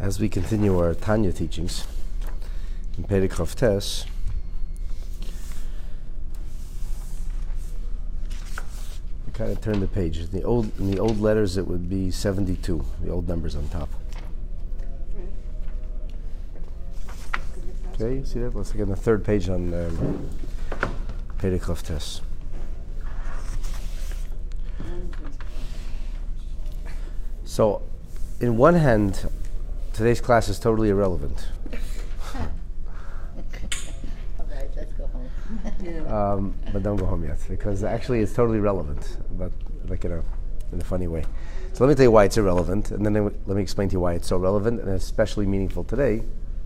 As we continue our Tanya teachings in Perek Chav Tes, we kind of turn the page. In the old letters, it would be 72, the old numbers on top. Okay, see that? Let's look on the third page on Perek Chav Tes. So, in one hand, today's class is totally irrelevant. All right, let's go home. But don't go home yet, because actually it's totally relevant, but like in a funny way. So let me tell you why it's irrelevant, and then let me explain to you why it's so relevant and especially meaningful today.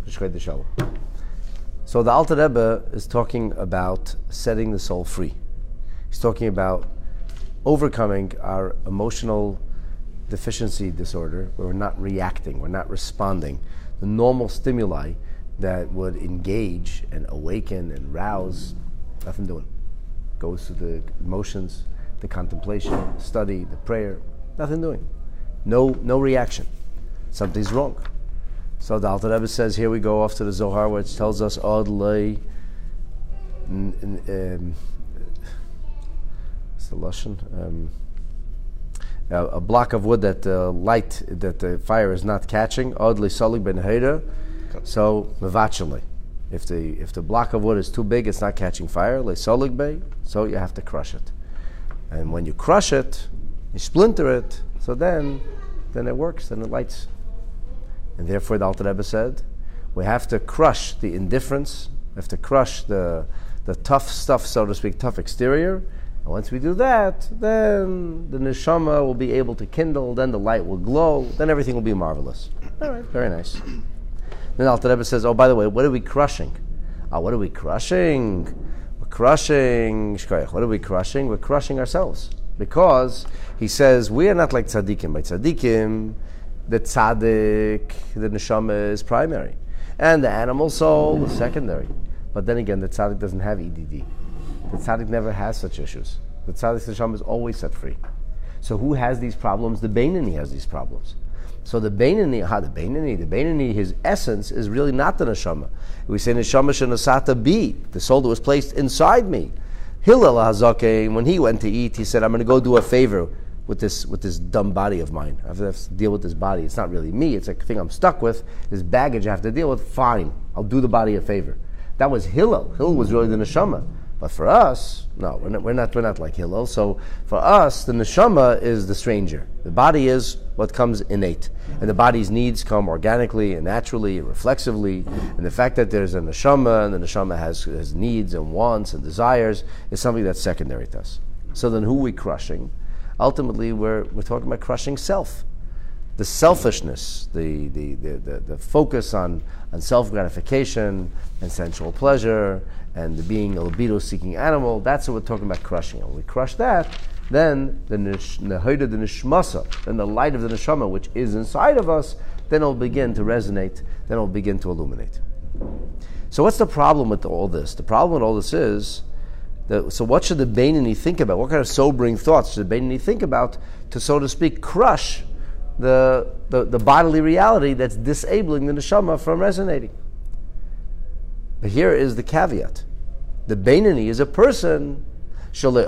So the Alter Rebbe is talking about setting the soul free. He's talking about overcoming our emotional deficiency disorder, where we're not reacting, we're not responding. The normal stimuli that would engage and awaken and rouse, nothing doing. Goes to the emotions, the contemplation, study, the prayer, nothing doing. No reaction. Something's wrong. So the Alter Rebbe says, here we go off to the Zohar, which tells us, Od lei, what's the Lashon? A block of wood that the fire is not catching. Od le'salig ben heira. So mevachale. If the block of wood is too big, it's not catching fire. Le'salig be. So you have to crush it. And when you crush it, you splinter it. So then it works. Then it lights. And therefore, the Alter Rebbe said, we have to crush the indifference. We have to crush the tough stuff, so to speak, tough exterior. And once we do that, then the neshama will be able to kindle, then the light will glow, then everything will be marvelous. All right, very nice. Then Alter Rebbe says, oh, by the way, what are we crushing? What are we crushing? We're crushing, what are we crushing? We're crushing ourselves. Because he says, we are not like tzaddikim. By tzaddikim, the tzaddik, the neshama is primary. And the animal soul is secondary. But then again, the tzaddik doesn't have EDD. The tzaddik never has such issues. The tzaddik's neshama is always set free. So who has these problems? The Beinani has these problems. So the Beinani, his essence is really not the neshama. We say neshama shenasata bi, the soul that was placed inside me. Hillel HaZaken, when he went to eat, he said, I'm going to go do a favor with this dumb body of mine. I have to deal with this body. It's not really me. It's a thing I'm stuck with. This baggage I have to deal with. Fine, I'll do the body a favor. That was Hillel. Hillel was really the neshama. But for us, no, we're not like Hillel. So for us, the neshama is the stranger. The body is what comes innate. And the body's needs come organically and naturally and reflexively. And the fact that there's a neshama, and the neshama has needs and wants and desires, is something that's secondary to us. So then who are we crushing? Ultimately, we're talking about crushing self. The selfishness, the focus on self-gratification and sensual pleasure, and being a libido-seeking animal, that's what we're talking about crushing. And when we crush that, then the nishmasa, then the light of the neshama, which is inside of us, then it'll begin to resonate, then it'll begin to illuminate. So what's the problem with all this? The problem with all this is, so what should the Beinani think about? What kind of sobering thoughts should the Beinani think about to, so to speak, crush the bodily reality that's disabling the neshama from resonating? But here is the caveat. The Beinani is a person. The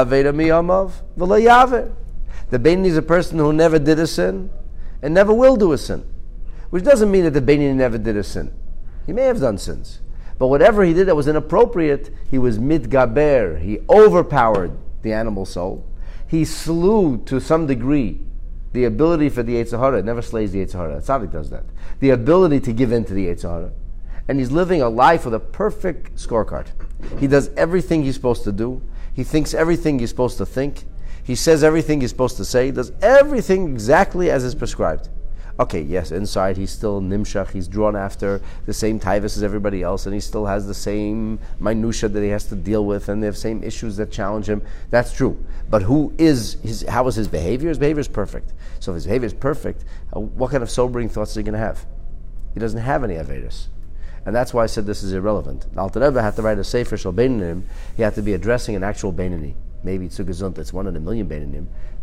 Beinani is a person who never did a sin and never will do a sin. Which doesn't mean that the Beinani never did a sin. He may have done sins. But whatever he did that was inappropriate, he was mitgaber. He overpowered the animal soul. He slew, to some degree, the ability for the Yetzer Hara. It never slays the Yetzer Hara. Tzaddik does that. The ability to give in to the Yetzer Hara. And he's living a life with a perfect scorecard. He does everything he's supposed to do. He thinks everything he's supposed to think. He says everything he's supposed to say. He does everything exactly as is prescribed. Okay, yes, inside he's still nimshach. He's drawn after the same taivas as everybody else, and he still has the same minutia that he has to deal with, and they have same issues that challenge him. That's true. But how is his behavior? His behavior is perfect. So if his behavior is perfect, what kind of sobering thoughts is he going to have? He doesn't have any avedus. And that's why I said this is irrelevant. Alter Rebbe had to write a sefer shel beinanim. He had to be addressing an actual beinani. Maybe it's a gesund, it's 1 in a million beinanim.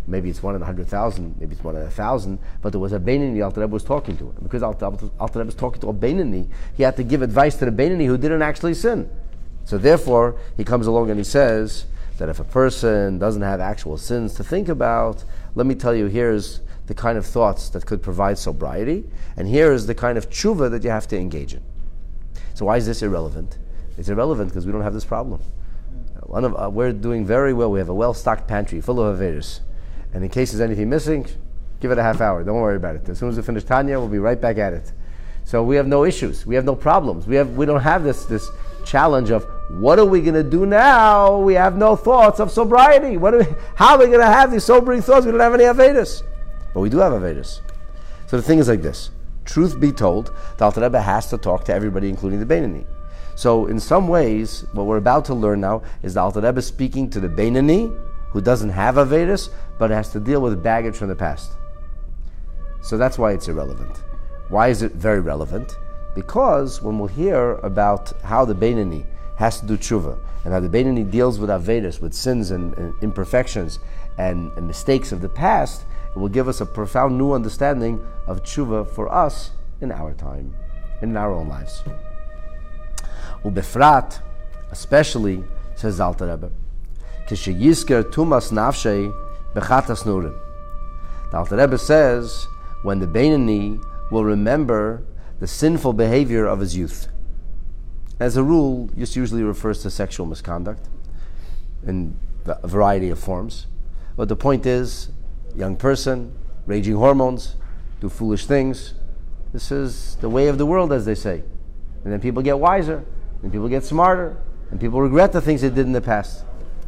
Maybe it's 1 in 100,000, maybe it's 1 in 1,000, but there was a Beinoni Alter Rebbe was talking to. And because Alter Rebbe was talking to a Beinoni, he had to give advice to the Beinoni who didn't actually sin. So therefore, he comes along and he says that if a person doesn't have actual sins to think about, let me tell you, here's the kind of thoughts that could provide sobriety, and here is the kind of tshuva that you have to engage in. So why is this irrelevant? It's irrelevant because we don't have this problem. We're doing very well. We have a well-stocked pantry full of Averis. And in case there's anything missing, give it a half hour. Don't worry about it. As soon as we finish Tanya, we'll be right back at it. So we have no issues. We have no problems. We don't have this challenge of what are we going to do now? We have no thoughts of sobriety. How are we going to have these sobering thoughts? We don't have any Averis. But we do have Averis. So the thing is like this. Truth be told, the Alter Rebbe has to talk to everybody, including the Beinoni. So in some ways, what we're about to learn now is the Alter Rebbe speaking to the Beinoni, who doesn't have Averis, but has to deal with baggage from the past. So that's why it's irrelevant. Why is it very relevant? Because when we'll hear about how the Beinoni has to do tshuva, and how the Beinoni deals with Averis, with sins and imperfections and mistakes of the past, it will give us a profound new understanding of tshuva for us in our time, in our own lives. Ubefrat, especially, says Alter Rebbe, Kishayizker tumas nafshei bechatas nurim. The Alter Rebbe says, when the Beinoni will remember the sinful behavior of his youth. As a rule, this usually refers to sexual misconduct in a variety of forms. But the point is, young person, raging hormones, do foolish things. This is the way of the world, as they say. And then people get wiser, and people get smarter, and people regret the things they did in the past.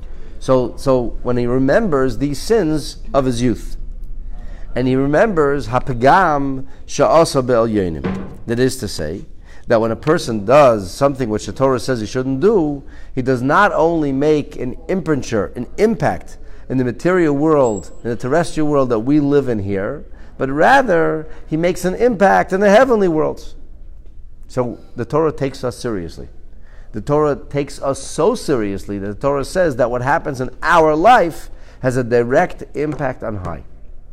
So when he remembers these sins of his youth, and he remembers hapagam sha'asa be'elyonim, that is to say, that when a person does something which the Torah says he shouldn't do, he does not only make an imprinture, an impact in the material world, in the terrestrial world that we live in here, but rather he makes an impact in the heavenly worlds. So the Torah takes us seriously. The Torah takes us so seriously that the Torah says that what happens in our life has a direct impact on high.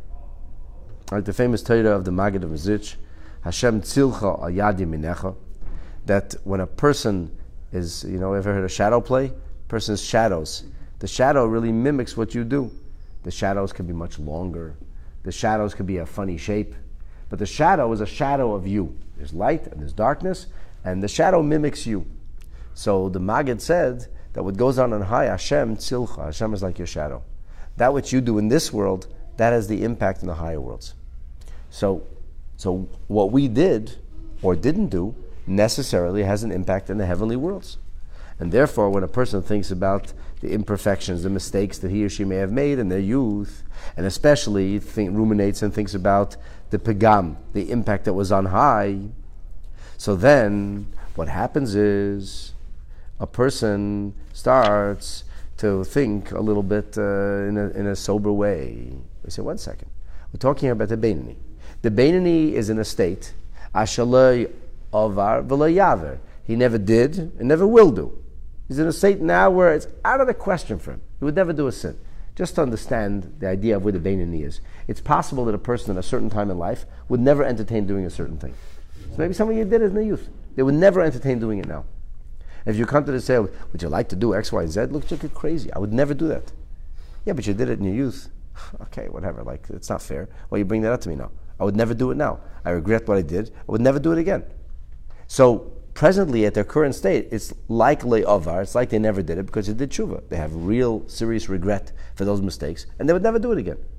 Like the famous Torah of the Maggid of Mezritch, Hashem tzilcha al yad yaminecha, that when a person is, ever heard of shadow play? Person's shadows. The shadow really mimics what you do. The shadows can be much longer. The shadows can be a funny shape. But the shadow is a shadow of you. There's light and there's darkness, and the shadow mimics you. So the Maggid said that what goes on high, Hashem tzilcha, Hashem is like your shadow. That which you do in this world, that has the impact in the higher worlds. So what we did or didn't do necessarily has an impact in the heavenly worlds. And therefore, when a person thinks about the imperfections, the mistakes that he or she may have made in their youth, and especially ruminates and thinks about the pegam, the impact that was on high, so then what happens is a person starts to think a little bit in a sober way. We say, 1 second. We're talking about the Beinoni. The Beinoni is in a state, Ashalei Avar V'lo Yaver. He never did and never will do. He's in a state now where it's out of the question for him. He would never do a sin. Just to understand the idea of where the Beinoni is. It's possible that a person at a certain time in life would never entertain doing a certain thing. So maybe some of you did it in the youth. They would never entertain doing it now. If you come to the say, would you like to do X, Y, Z? Look, you're crazy. I would never do that. Yeah, but you did it in your youth. Okay, whatever. It's not fair. Well, you bring that up to me now. I would never do it now. I regret what I did. I would never do it again. So presently, at their current state, it's like le'avar. It's like they never did it because they did tshuva. They have real, serious regret for those mistakes, and they would never do it again.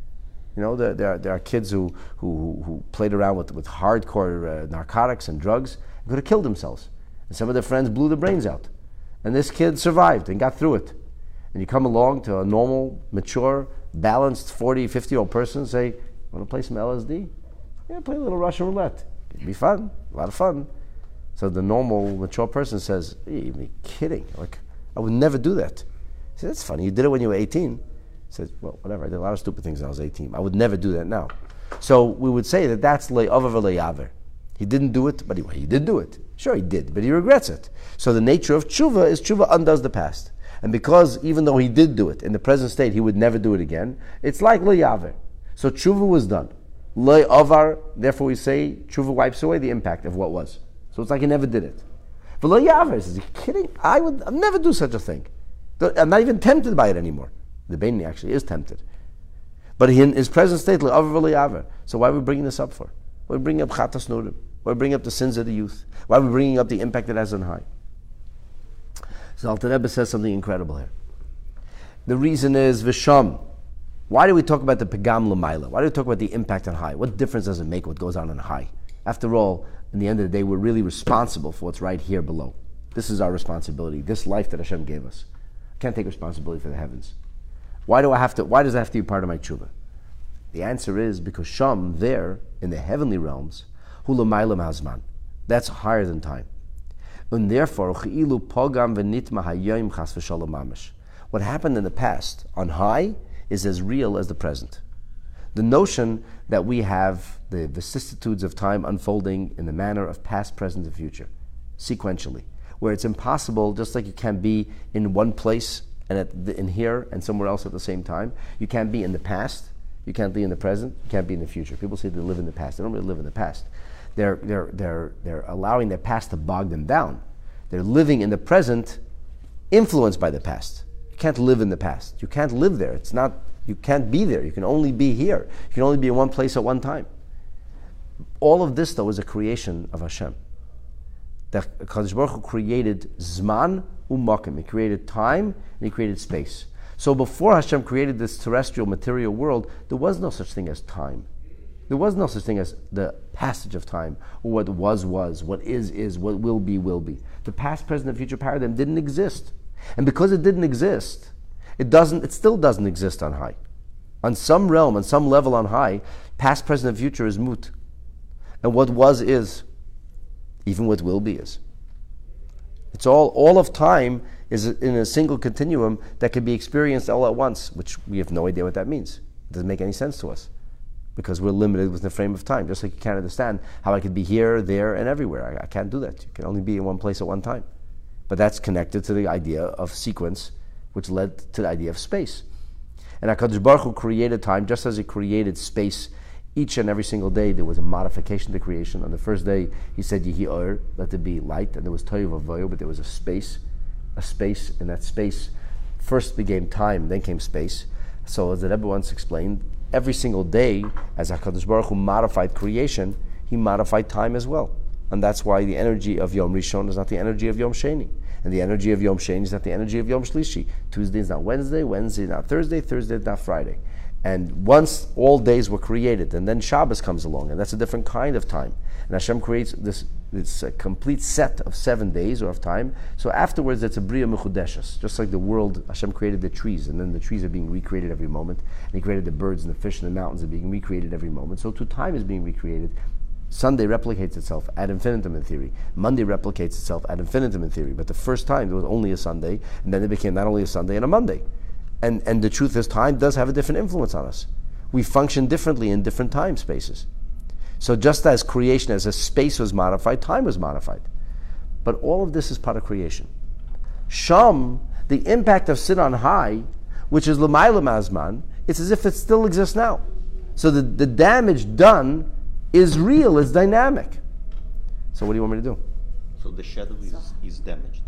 There are kids who played around with hardcore narcotics and drugs and could have killed themselves. And some of their friends blew their brains out. And this kid survived and got through it. And you come along to a normal, mature, balanced 40, 50-year-old person and say, want to play some LSD? Yeah, play a little Russian roulette. It'd be fun, a lot of fun. So the normal, mature person says, hey, you're kidding. I would never do that. He said, that's funny. You did it when you were 18. He said, well, whatever. I did a lot of stupid things when I was 18. I would never do that now. So we would say that that's le'avar v'le'yaver. He didn't do it, but he did do it. Sure, he did, but he regrets it. So the nature of tshuva is tshuva undoes the past. And because even though he did do it in the present state, he would never do it again, it's like lo yaver. So tshuva was done. Lo avar, therefore we say tshuva wipes away the impact of what was. So it's like he never did it. But lo yaver, he says, are you kidding? I'd never do such a thing. I'm not even tempted by it anymore. The Beinoni actually is tempted. But in his present state, lo avar lo yaver. So why are we bringing this up for? Why are we bringing up chatas nurim? Why are we bringing up the sins of the youth? Why are we bringing up the impact it has on high? So Alter Rebbe says something incredible here. The reason is Visham. Why do we talk about the Pegam L'mayla? Why do we talk about the impact on high? What difference does it make what goes on high? After all, in the end of the day, we're really responsible for what's right here below. This is our responsibility. This life that Hashem gave us. I can't take responsibility for the heavens. Why does it have to be part of my tshuva? The answer is because Sham, there, in the heavenly realms, Hu L'mayla Hazman. That's higher than time. And therefore, what happened in the past on high is as real as the present. The notion that we have the vicissitudes of time unfolding in the manner of past, present, and future, sequentially, where it's impossible, just like you can't be in one place and in here and somewhere else at the same time. You can't be in the past, you can't be in the present, you can't be in the future. People say they live in the past. They don't really live in the past. They're allowing their past to bog them down. They're living in the present, influenced by the past. You can't live in the past. You can't live there. You can't be there. You can only be here. You can only be in one place at one time. All of this, though, is a creation of Hashem. The Kadosh Baruch Hu created Zman u'makim. He created time and he created space. So before Hashem created this terrestrial material world, there was no such thing as time. There was no such thing as the passage of time, or what was, what is, what will be, will be. The past, present, and future paradigm didn't exist. And because it didn't exist, it still doesn't exist on high. On some realm, on some level on high, past, present, and future is moot. And what was is, even what will be is. It's all of time is in a single continuum that can be experienced all at once, which we have no idea what that means. It doesn't make any sense to us, because we're limited with the frame of time. Just like you can't understand how I could be here, there, and everywhere. I can't do that. You can only be in one place at one time. But that's connected to the idea of sequence, which led to the idea of space. And HaKadosh Baruch Hu created time just as He created space. Each and every single day there was a modification to creation. On the first day He said Yehi Or, let there be light, and there was Tohu Vavohu, but there was a space, and that space first became time, then came space. So as the Rebbe once explained, every single day, as HaKadosh Baruch Hu modified creation, He modified time as well. And that's why the energy of Yom Rishon is not the energy of Yom Sheni. And the energy of Yom Sheni is not the energy of Yom Shlishi. Tuesday is not Wednesday, Wednesday is not Thursday, Thursday is not Friday. And once all days were created, and then Shabbos comes along, and that's a different kind of time. And Hashem creates this complete set of 7 days or of time. So afterwards, it's a Bria Mechudeshes. Just like the world, Hashem created the trees, and then the trees are being recreated every moment. And He created the birds and the fish and the mountains are being recreated every moment. So too, time is being recreated. Sunday replicates itself ad infinitum in theory. Monday replicates itself ad infinitum in theory. But the first time, there was only a Sunday, and then it became not only a Sunday and a Monday. And the truth is, time does have a different influence on us. We function differently in different time spaces. So just as creation, as a space was modified, time was modified. But all of this is part of creation. Sham, the impact of sin on high, which is l'mayla mazman, it's as if it still exists now. So the damage done is real, is dynamic. So what do you want me to do? So the shadow is damaged.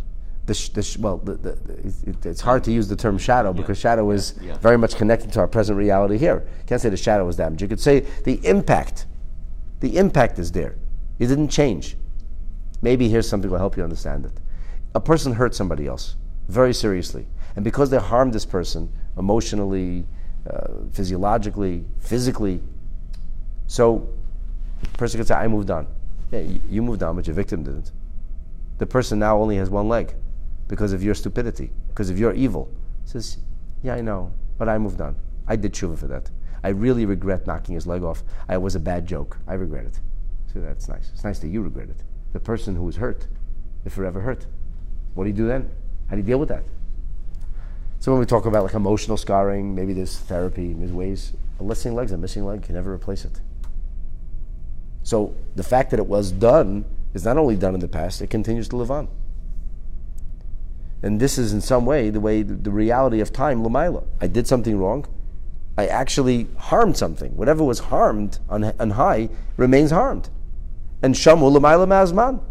It's hard to use the term shadow because shadow is very much connected to our present reality here. You can't say the shadow is damaged. You could say the impact is there. It didn't change. Maybe here's something that will help you understand it. A person hurt somebody else very seriously, and because they harmed this person emotionally, physiologically, physically, so the person could say, I moved on. Yeah, you moved on, but your victim didn't. The person now only has one leg because of your stupidity, because of your evil. He says, yeah, I know, but I moved on. I did tshuva for that. I really regret knocking his leg off. It was a bad joke. I regret it. So that's nice. It's nice that you regret it. The person who was hurt, is forever hurt. What do you do then? How do you deal with that? So when we talk about like emotional scarring, maybe there's therapy, there's ways. A missing leg, you can never replace it. So the fact that it was done is not only done in the past, it continues to live on. And this is in some way the reality of time, l'mayla. I did something wrong. I actually harmed something. Whatever was harmed on high remains harmed. And shamu l'mayla ma'azman.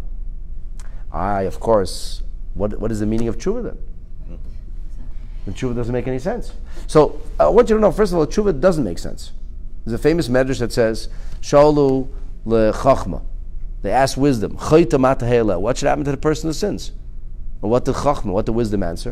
Of course, what is the meaning of tshuva then? The tshuva doesn't make any sense. So I want you to know, first of all, tshuva doesn't make sense. There's a famous medrash that says, Shalu le'chachma. They asked wisdom, Chayta matahela. What should happen to the person who sins? And what did chachma, what did wisdom answer?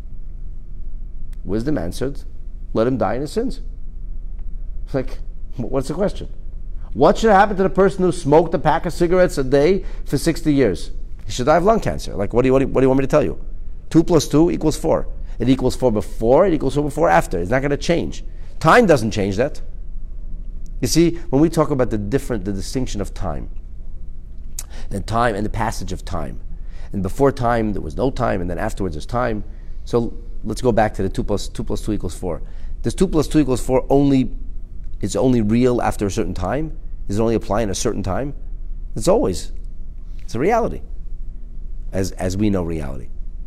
Wisdom answered, let him die in his sins. Like, what's the question? What should happen to the person who smoked a pack of cigarettes a day for 60 years? He should die of lung cancer. Like, what do you want me to tell you? 2 + 2 = 4. It equals 4 before, it equals 4 before after. It's not going to change. Time doesn't change that. You see, when we talk about the distinction of time, and the passage of time, and before time there was no time, and then afterwards there's time. So let's go back to the 2 + 2 = 4. Does 2 + 2 = 4 is only real after a certain time? Does it only apply in a certain time? It's a reality, as we know reality.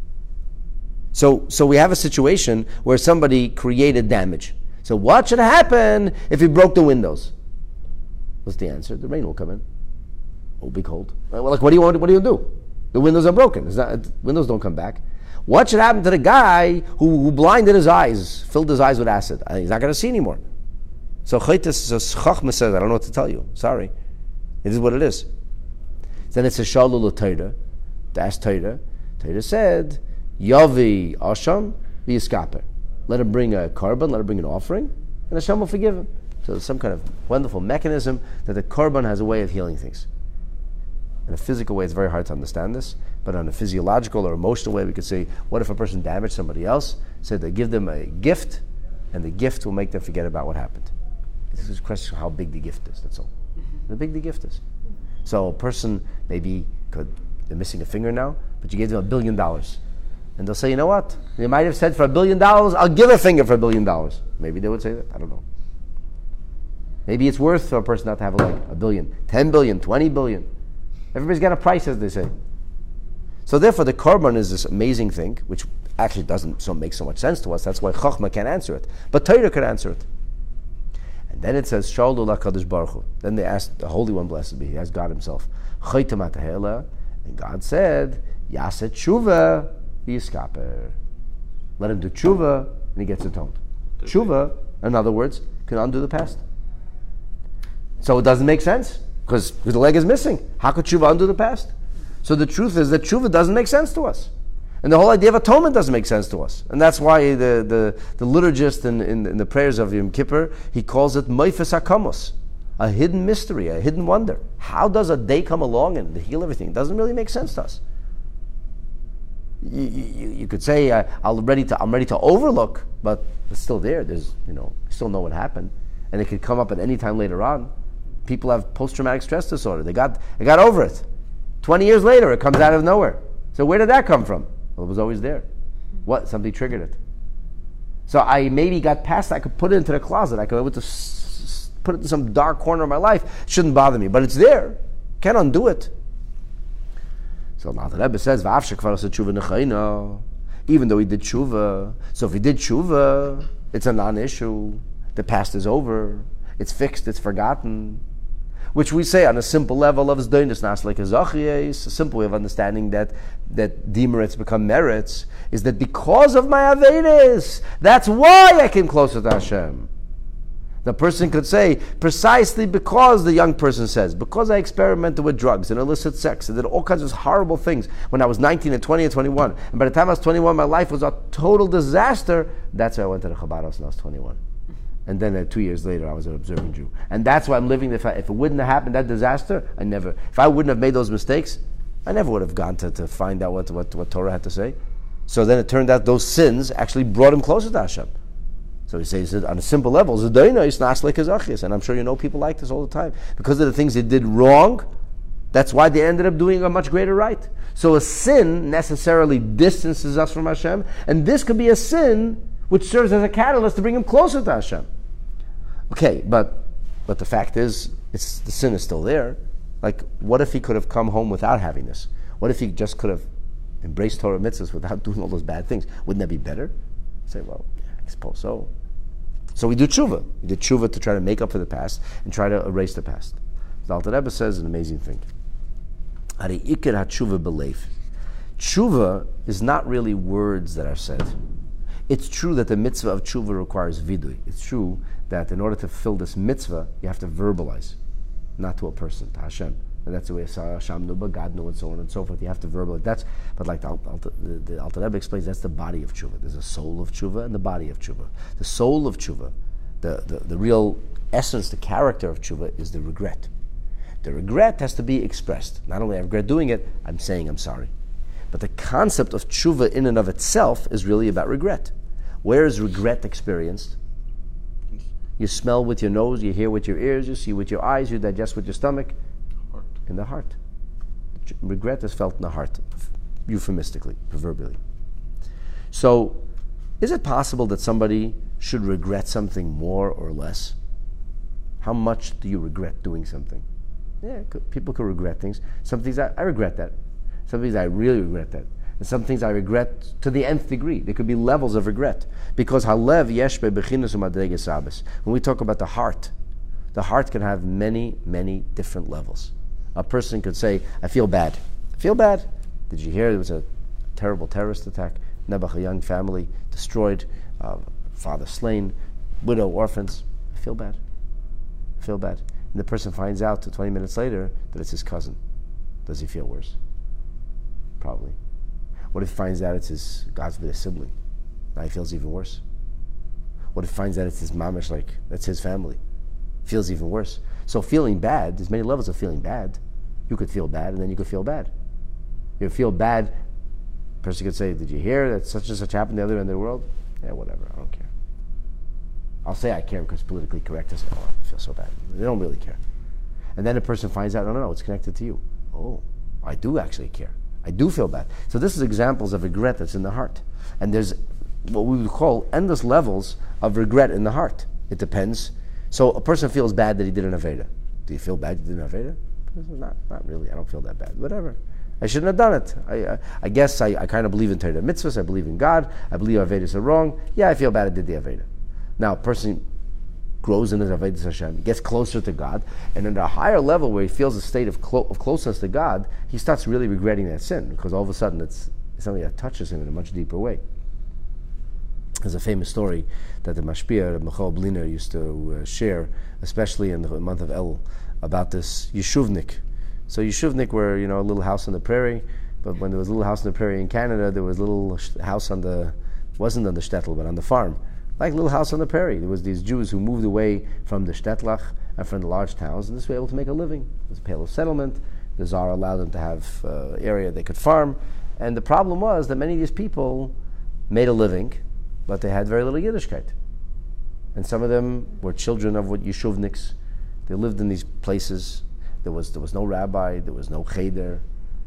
So we have a situation where somebody created damage. So what should happen if he broke the windows? What's the answer? The rain will come in. It will be cold. Well, like, what do you do? The windows are broken. Windows don't come back. What should happen to the guy who blinded his eyes, filled his eyes with acid? He's not going to see anymore. So Chachma says, I don't know what to tell you. Sorry. It is what it is. Then it says, Shalu l'Torah. To ask Torah. Torah said, Yavi Asham v'yiskaper. Let him bring a korban, let him bring an offering, and Hashem will forgive him. So there's some kind of wonderful mechanism that the korban has a way of healing things. In a physical way, it's very hard to understand this, but on a physiological or emotional way, we could say, what if a person damaged somebody else? So they give them a gift, and the gift will make them forget about what happened. This is a question of how big the gift is, that's all. How big the gift is. So a person they're missing a finger now, but you gave them $1 billion. And they'll say, you know what? They might have said for $1 billion, I'll give a finger for $1 billion. Maybe they would say that. I don't know. Maybe it's worth for a person not to have $1 billion, 10 billion, 20 billion. Everybody's got a price, as they say. So therefore, the korban is this amazing thing, which actually doesn't make so much sense to us. That's why Chachma can't answer it. But Torah could answer it. And then it says, Shalu l'Kadosh Baruch Hu. Then they asked the Holy One, blessed be He, asked God Himself, Chayta matahela. And God said, Yaset tshuva. Yiskaper. Let him do tshuva, and he gets atoned. Tshuva, in other words, can undo the past. So it doesn't make sense, because the leg is missing. How could tshuva undo the past? So the truth is that tshuva doesn't make sense to us. And the whole idea of atonement doesn't make sense to us. And that's why the liturgist in the prayers of Yom Kippur, he calls it Moifes HaKamos, a hidden mystery, a hidden wonder. How does a day come along and heal everything? It doesn't really make sense to us. You could say I'm ready to overlook, but it's still there. There's I still know what happened, and it could come up at any time later on. People have post-traumatic stress disorder. They got over it. 20 years later, it comes out of nowhere. So where did that come from? Well, it was always there. What? Something triggered it. So I maybe got past that. I could put it into the closet. I could put it in some dark corner of my life. It shouldn't bother me, but it's there. Can't undo it. So now the Rebbe says, even though he did tshuva, so if he did tshuva, it's a non-issue. The past is over. It's fixed. It's forgotten. Which we say on a simple level of Zdoinus Naslik Ezachiyes, a simple way of understanding that demerits become merits, is that because of my Averis, that's why I came closer to Hashem. The person could say, precisely because the young person says, because I experimented with drugs and illicit sex and did all kinds of horrible things when I was 19 and 20 and 21, and by the time I was 21, my life was a total disaster. That's why I went to the Chabad house when I was 21. And then 2 years later, I was an observant Jew. And that's why I'm living. If it wouldn't have happened, that disaster, if I wouldn't have made those mistakes, I never would have gone to find out what Torah had to say. So then it turned out those sins actually brought him closer to Hashem. So he says on a simple level, and I'm sure you know people like this all the time. Because of the things they did wrong, that's why they ended up doing a much greater right. So a sin necessarily distances us from Hashem, and this could be a sin which serves as a catalyst to bring him closer to Hashem. Okay, but the fact is, the sin is still there. Like, what if he could have come home without having this? What if he just could have embrace Torah mitzvahs without doing all those bad things. Wouldn't that be better? Say, well, yeah, I suppose so. So we do tshuva. We do tshuva to try to make up for the past and try to erase the past. The Alter Rebbe says an amazing thing. Ari ikar hatshuva belev. Tshuva is not really words that are said. It's true that the mitzvah of tshuva requires vidui. It's true that in order to fulfill this mitzvah, you have to verbalize, not to a person, to Hashem. And that's the way Hashem knew, but God knew, and so on and so forth. You have to verbalize. But like the Alter Rebbe explains, that's the body of tshuva. There's a soul of tshuva and the body of tshuva. The soul of tshuva, the real essence, the character of tshuva is the regret. The regret has to be expressed. Not only I regret doing it, I'm saying I'm sorry. But the concept of tshuva in and of itself is really about regret. Where is regret experienced? You smell with your nose, you hear with your ears, you see with your eyes, you digest with your stomach. Heart. In the heart. Regret is felt in the heart, euphemistically, proverbially. So, is it possible that somebody should regret something more or less? How much do you regret doing something? Yeah, people could regret things. Some things I regret that. Some things I really regret that. And some things I regret to the nth degree. There could be levels of regret. Because halev yesh bechinus umadreges sabes. When we talk about the heart can have many, many different levels. A person could say, I feel bad. I feel bad. Did you hear there was a terrible terrorist attack? Nebuch, a young family, destroyed, father slain, widow, orphans. I feel bad. I feel bad. And the person finds out 20 minutes later that it's his cousin. Does he feel worse? Probably. What if he finds out it's his, God's with his sibling? Now he feels even worse. What if he finds out it's his mamish, like that's his family? Feels even worse. So feeling bad, there's many levels of feeling bad. You could feel bad and then you could feel bad. You feel bad, a person could say, did you hear that such and such happened the other end of the world? Yeah, whatever, I don't care. I'll say I care because it's politically correct. I say, oh, I feel so bad. They don't really care. And then a person finds out, no, it's connected to you. Oh, I do actually care. I do feel bad. So this is examples of regret that's in the heart. And there's what we would call endless levels of regret in the heart. It depends. So a person feels bad that he did an Aveda. Do you feel bad you did an Aveda? Not really. I don't feel that bad. Whatever. I shouldn't have done it. I guess I kind of believe in Torah mitzvahs. I believe in God. I believe Avedas are wrong. Yeah, I feel bad I did the Aveda. Now, a person grows in his Avedas Hashem, gets closer to God, and at a higher level where he feels a state of closeness to God, he starts really regretting that sin, because all of a sudden it's something that touches him in a much deeper way. There's a famous story that the Mashpia, Michal Bliner, used to share, especially in the month of Elul, about this Yeshuvnik. So Yeshuvnik were, a little house on the prairie, but when there was a little house on the prairie in Canada, there was a little house wasn't on the shtetl, but on the farm. Like a little house on the prairie. There was these Jews who moved away from the shtetlach and from the large towns, and this way able to make a living. It was a pale of settlement. The Tsar allowed them to have area they could farm. And the problem was that many of these people made a living, but they had very little Yiddishkeit. And some of them were children of what Yeshuvniks. They lived in these places. There was no rabbi, there was no cheder,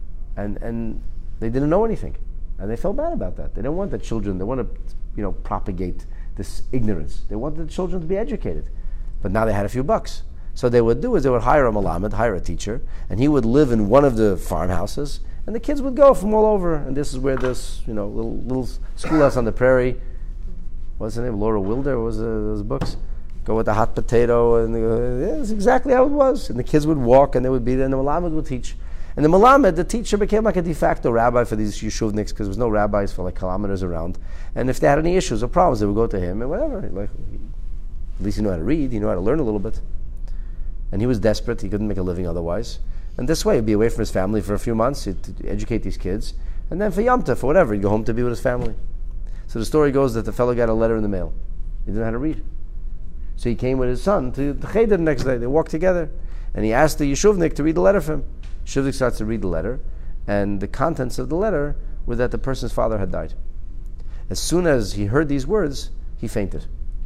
and they didn't know anything. And they felt bad about that. They didn't want the children, they want to propagate this ignorance. They wanted the children to be educated. But now they had a few bucks. So they would do is they would hire a malamed, hire a teacher, and he would live in one of the farmhouses, and the kids would go from all over. And this is where this, little schoolhouse on the prairie, what's the name, Laura Wilder, what was those books? Go with the hot potato, and that's exactly how it was. And the kids would walk, and they would be there, and the malamed would teach. And the malamed, the teacher, became like a de facto rabbi for these yeshuvniks, because there was no rabbis for like kilometers around. And if they had any issues or problems, they would go to him, and whatever. Like, at least he knew how to read, he knew how to learn a little bit. And he was desperate, he couldn't make a living otherwise. And this way, he'd be away from his family for a few months, he'd educate these kids, and then for Yom Tov, for whatever, he'd go home to be with his family. So the story goes that the fellow got a letter in the mail. He didn't know how to read. So he came with his son to the cheder the next day. They walked together. And he asked the yeshuvnik to read the letter for him. Yeshuvnik starts to read the letter. And the contents of the letter were that the person's father had died. As soon as he heard these words, he fainted.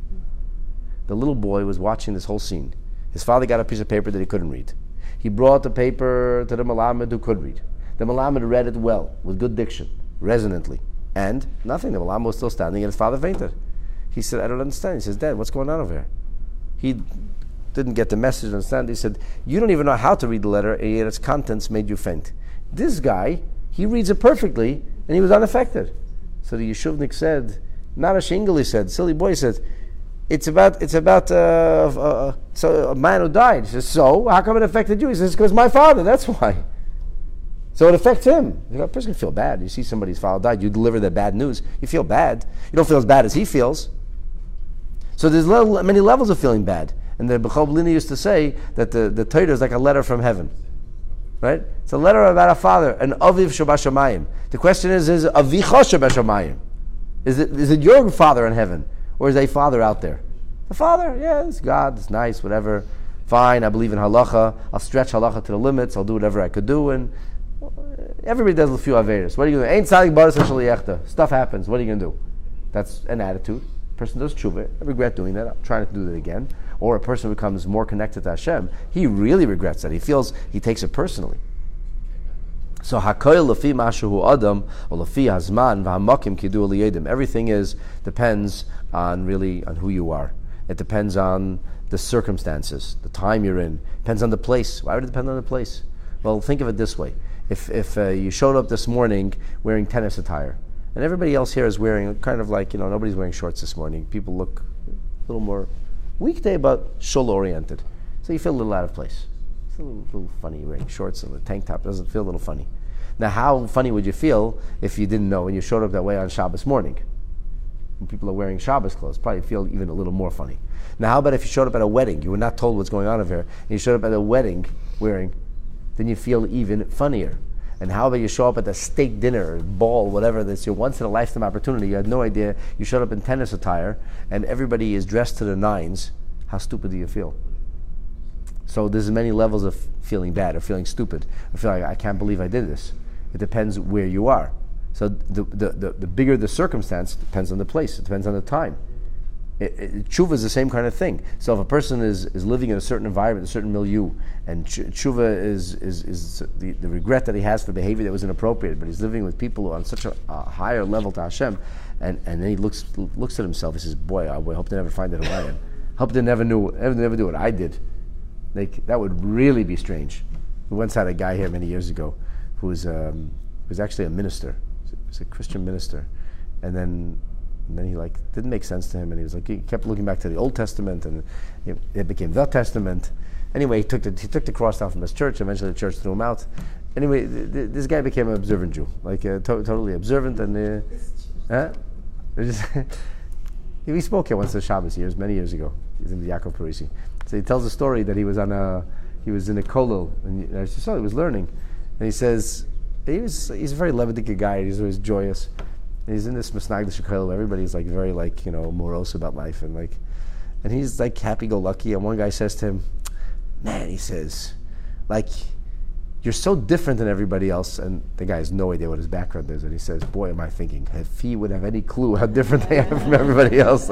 The little boy was watching this whole scene. His father got a piece of paper that he couldn't read. He brought the paper to the malamed who could read. The malamed read it well, with good diction, resonantly. And nothing. The malamed was still standing and his father fainted. He said, I don't understand. He says, Dad, what's going on over here? He didn't get the message, understand. He said, you don't even know how to read the letter, and yet its contents made you faint. This guy, he reads it perfectly, And he was unaffected. So the Yeshuvnik said, not a Shingeli said, silly boy said, it's about so a man who died. He says, so how come it affected you? He says, because my father, that's why. So it affects him. A person can feel bad. You see somebody's father died, you deliver that bad news, you feel bad. You don't feel as bad as he feels. So there's many levels of feeling bad. And the Bechol Blini used to say that the Torah is like a letter from heaven. Right? It's a letter about a father, an Aviv Shabashamayim. The question is Avicha Shabashamayim? Is it your father in heaven? Or is a father out there? The father, yeah, it's God, it's nice, whatever. Fine, I believe in halacha. I'll stretch halacha to the limits. I'll do whatever I could do. And everybody does a few averos. What are you going to do? Ain't tzadik baras shaliachta. Stuff happens. What are you going to do? That's an attitude. A person does tshuva. I regret doing that. I'm trying to do that again. Or a person becomes more connected to Hashem. He really regrets that. He takes it personally. So hakoil lafi mashu adam or lafi hazman v'hamakim kidu liyedim. Everything depends on who you are. It depends on the circumstances, the time you're in. Depends on the place. Why would it depend on the place? Well, think of it this way: if you showed up this morning wearing tennis attire, and everybody else here is wearing kind of like nobody's wearing shorts this morning. People look a little more weekday but shul oriented, so you feel a little out of place. It's a little funny wearing shorts and a tank top. Doesn't feel a little funny. Now, how funny would you feel if you didn't know and you showed up that way on Shabbos morning? When people are wearing Shabbos clothes, probably feel even a little more funny. Now, how about if you showed up at a wedding? You were not told what's going on over here, and you showed up at a wedding wearing, then you feel even funnier. And how about you show up at the steak dinner, ball, whatever, that's your once-in-a-lifetime opportunity. You had no idea. You showed up in tennis attire, and everybody is dressed to the nines. How stupid do you feel? So there's many levels of feeling bad or feeling stupid. Or feeling like, I can't believe I did this. It depends where you are. So the bigger the circumstance, it depends on the place. It depends on the time. Tshuva is the same kind of thing. So if a person is living in a certain environment, a certain milieu, and tshuva is the regret that he has for behavior that was inappropriate, but he's living with people who are on such a higher level to Hashem, and then he looks at himself, he says, boy, I hope they never find out who I am. Hope they never do what I did. That would really be strange. We once had a guy here many years ago who was actually a minister. He was a Christian minister. And then he didn't make sense to him, and he kept looking back to the Old Testament, and it became the Testament. Anyway, he took the cross down from his church. Eventually the church threw him out. Anyway, this guy became an observant Jew, totally observant, and we spoke here once at Shabbos many years ago. He's in the Yaakov Parisi. So he tells a story that he was in a kollel, and I saw he was learning, and he says he's a very levitic guy. He's always joyous. And he's in this Misnagdish kollel. Everybody's very morose about life, and he's happy-go-lucky. And one guy says to him, "Man," he says, "you're so different than everybody else." And the guy has no idea what his background is, and he says, "Boy, am I thinking if he would have any clue how different I am from everybody else."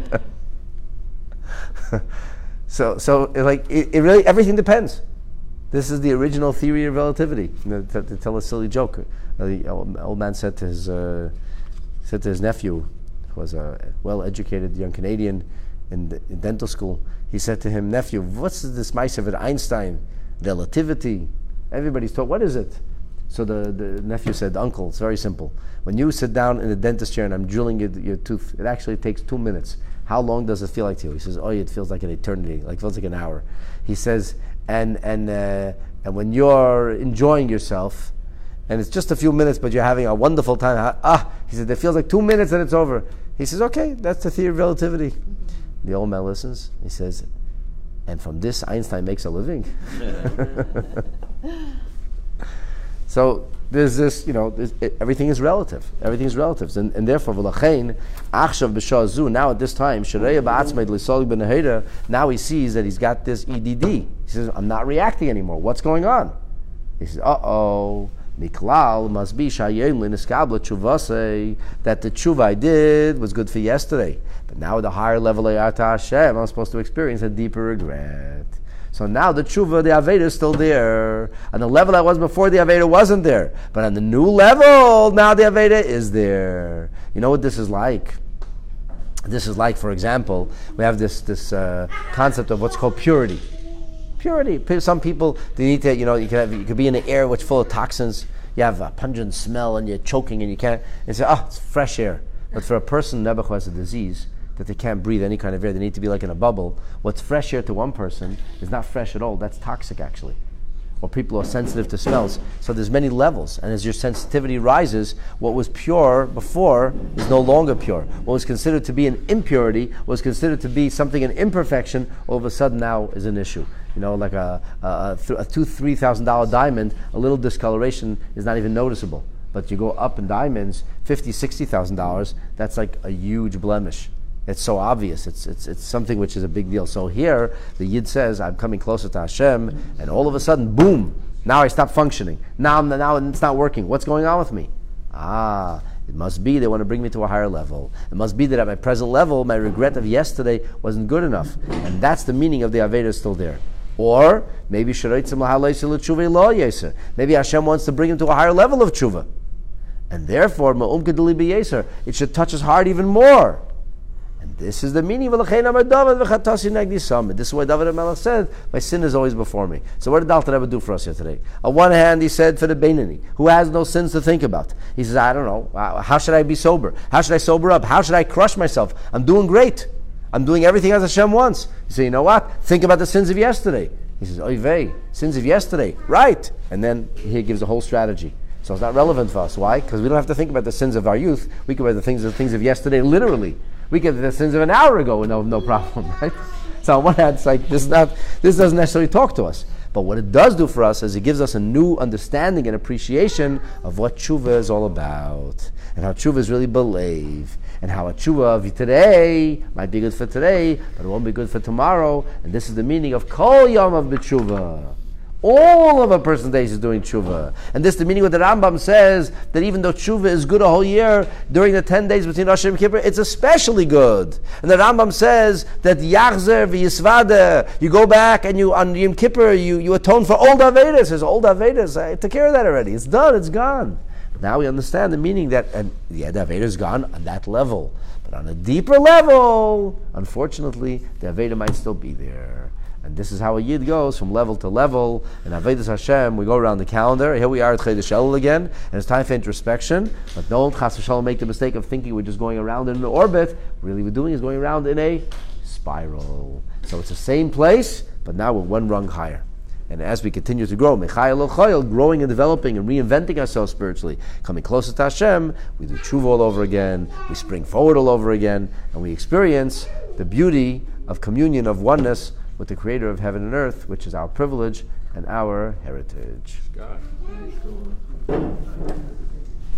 So it really, everything depends. This is the original theory of relativity. To tell a silly joke, the old man said to his nephew, who was a well-educated young Canadian in dental school, he said to him, "Nephew, what's this ma'aser of Einstein? Relativity. Everybody's taught. What is it?" So the nephew said, "Uncle, it's very simple. When you sit down in the dentist chair and I'm drilling your tooth, it actually takes 2 minutes. How long does it feel like to you?" He says, "Oh, it feels like an eternity. It feels like an hour." He says, and when you're enjoying yourself, and it's just a few minutes, but you're having a wonderful time, he said, "it feels like 2 minutes and it's over." He says, "Okay, that's the theory of relativity." The old man listens. He says, "And from this, Einstein makes a living." So there's this, everything is relative. Everything is relative, and therefore, v'lachein achshav b'shah zu. Now at this time, shreya ba'atzmei l'solig b'nehera. Now he sees that he's got this EDD. He says, "I'm not reacting anymore. What's going on?" He says, "Uh-oh. Miklal must be shayim l'niskabla tshuva, that the tshuva I did was good for yesterday, but now at the higher level of Hashem, I'm supposed to experience a deeper regret. So now the tshuva, the Aveda is still there. On the level I was before, the Aveda wasn't there. But on the new level, now the Aveda is there." You know what this is like? This is like, for example, we have this concept of what's called purity. Purity. Some people, they need to, you could be in an air which is full of toxins. you have a pungent smell and you're choking and you can't, and say, it's fresh air. But for a person, Nebuch, has a disease that they can't breathe any kind of air, they need to be like in a bubble. What's fresh air to one person is not fresh at all. That's toxic, actually. Or people are sensitive to smells. So there's many levels, and as your sensitivity rises, what was pure before is no longer pure. What was considered to be an impurity, what was considered to be something, an imperfection, all of a sudden now is an issue. Like a $2,000-$3,000 diamond, a little discoloration is not even noticeable. But you go up in diamonds, $50,000, $60,000, that's like a huge blemish. It's so obvious. It's something which is a big deal. So here, the Yid says, I'm coming closer to Hashem, and all of a sudden, boom, now I stop functioning. Now it's not working. What's going on with me? It must be they want to bring me to a higher level. It must be that at my present level, my regret of yesterday wasn't good enough. And that's the meaning of the Aveda still there. Or maybe maybe Hashem wants to bring him to a higher level of tshuva. And therefore, it should touch his heart even more. And this is the meaning of this is why David HaMelech said, my sin is always before me. So what did Alter Rebbe do for us here today? On one hand, he said for the Beinani, who has no sins to think about. He says, I don't know, how should I be sober? How should I sober up? How should I crush myself? I'm doing great. I'm doing everything as Hashem wants. You say, you know what? Think about the sins of yesterday. He says, oy vey, sins of yesterday. Right. And then he gives a whole strategy. So it's not relevant for us. Why? Because we don't have to think about the sins of our youth. We can about the things of yesterday literally. We get the sins of an hour ago and no problem, right? So on one hand, it's like this doesn't necessarily talk to us. But what it does do for us is it gives us a new understanding and appreciation of what tshuva is all about. And how tshuva is really believe. And how a tshuva of today might be good for today, but it won't be good for tomorrow. And this is the meaning of kol yom of b'tshuva. All of a person's days is doing tshuva. And this is the meaning what the Rambam says, that even though tshuva is good a whole year, during the 10 days between Rosh Hashanah and Kippur, it's especially good. And the Rambam says that yachzer v'yisvada, you go back and you on Yom Kippur, you atone for old Avedas. There's old Avedas. I took care of that already. It's done, it's gone. Now we understand the meaning that, the Aveda is gone on that level. But on a deeper level, unfortunately, the Aveda might still be there. And this is how a Yid goes from level to level. And Avedas Hashem, we go around the calendar. Here we are at Chedesh Elul again, and it's time for introspection. But don't, Chas v'Shalom, make the mistake of thinking we're just going around in an orbit. Really, we're doing is going around in a spiral. So it's the same place, but now we're one rung higher. And as we continue to grow, Mechayel Chayil, growing and developing and reinventing ourselves spiritually, coming closer to Hashem, we do tshuva all over again, we spring forward all over again, and we experience the beauty of communion, of oneness with the Creator of heaven and earth, which is our privilege and our heritage. God.